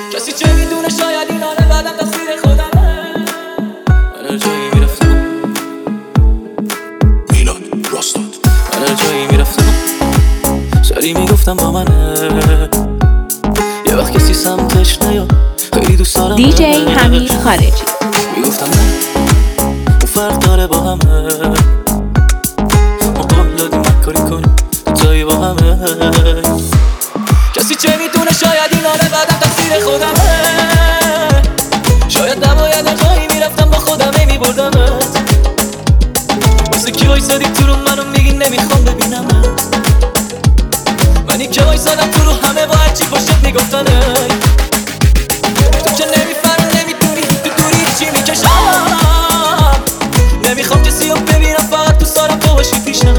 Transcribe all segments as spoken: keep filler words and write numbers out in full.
کسی چه میدونه شاید این حال بعدم تقصیر خودمه. من هر جایی میرفتم میلاد راستاد، من هر جایی میرفتم سری میگفتم با منه. یه وقت کسی سمتش نیاد خیلی دوست دارم دی جی حمید خارجی میگفتم نه اون فرق داره با همه. ما قول دادیم من کاری کنیم دوتایی با همه. کسی چه میدونه شاید این حال بعدم تقصیر خودمه. شاید نباید هر جایی میرفتم با خودم میبردمت. واسه کی وایسادی تو رو منو میگی نمیخوام ببینمت. منی که وایسادم تو رو همه با هرچی پشت میگفتنه. تو که نمیفهمی نمیدونی تو دوری چی میکشم. نمیخوام کسی رو ببینم فقط تو سارم تو باشی پیشم.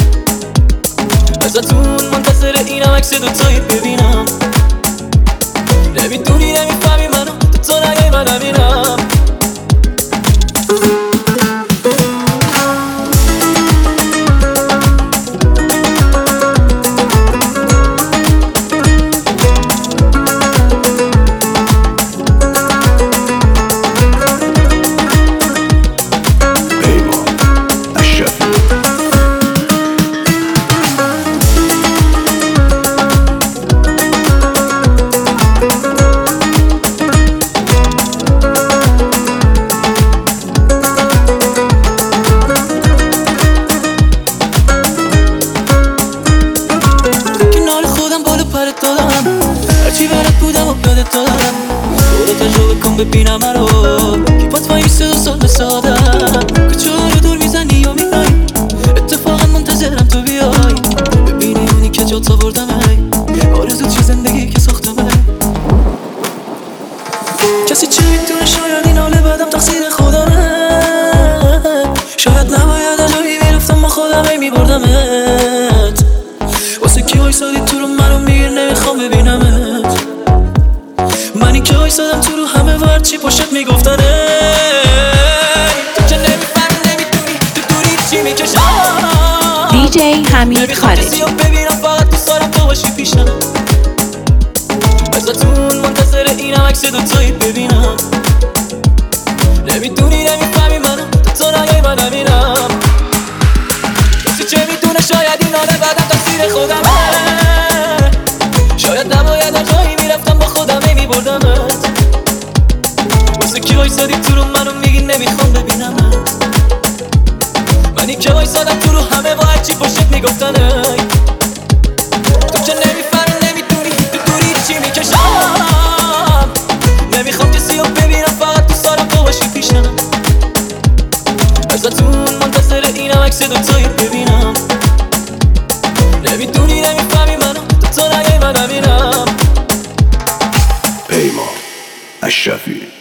ازتون منتظر اینم عکس دوتایی ببینم. نمیدونی نمیفهمی منو تو تو نگه من نمیرم. هرچی برات بودم و یادت دارم. برو تجربه کن ببینم منو که پات وایسته دو سال سادم. کچه رو دور میزنی و میای اتفاقا منتظرم تو بیای. ببینی اونی که جات آوردمه آرزو چه زندگی که ساختمه. کسی چه میتونه شاید این حال بعدم تقصیر خودمه. شاید نباید هر جایی میرفتم با خودم میبردمت. واسه کی وایسادی تو رو منو میگیر نمیخوام ببینمت. منی که وایسادم تو رو همه ورچی پشت میگفتنه. تو که نمیفهمی نمیدونی تو دوری چی میکشم. دی جی حمید خارجی کسی رو ببینم فقط تو سارم تو باشی پیشم. ازتون منتظر اینم عکس دوتایی ببینم. نمیدونی نمیفهمی منو تو تو نگه من نمیرم. کسی چه میدونه شاید این حاله بعدم تقصیر خودمه. شاید نباید هر جایی میرفتم با خودم میبردمت. واسه کی وایسادی تو رو منو میگی نمیخوام ببینمت. منی که وایسادم تو رو همه با هرچی پشت میگفتنه. تو که نمیفهمی نمیدونی تو دوری چی میکشم. نمیخوام کسی رو ببینم فقط تو سارم تو باشی پیشم. ازتون منتظر اینم عکس دوتایی ببینم. نمیدونی نمیفهمی منو تو تو نگه من نمیرم. پیمان اشرفی.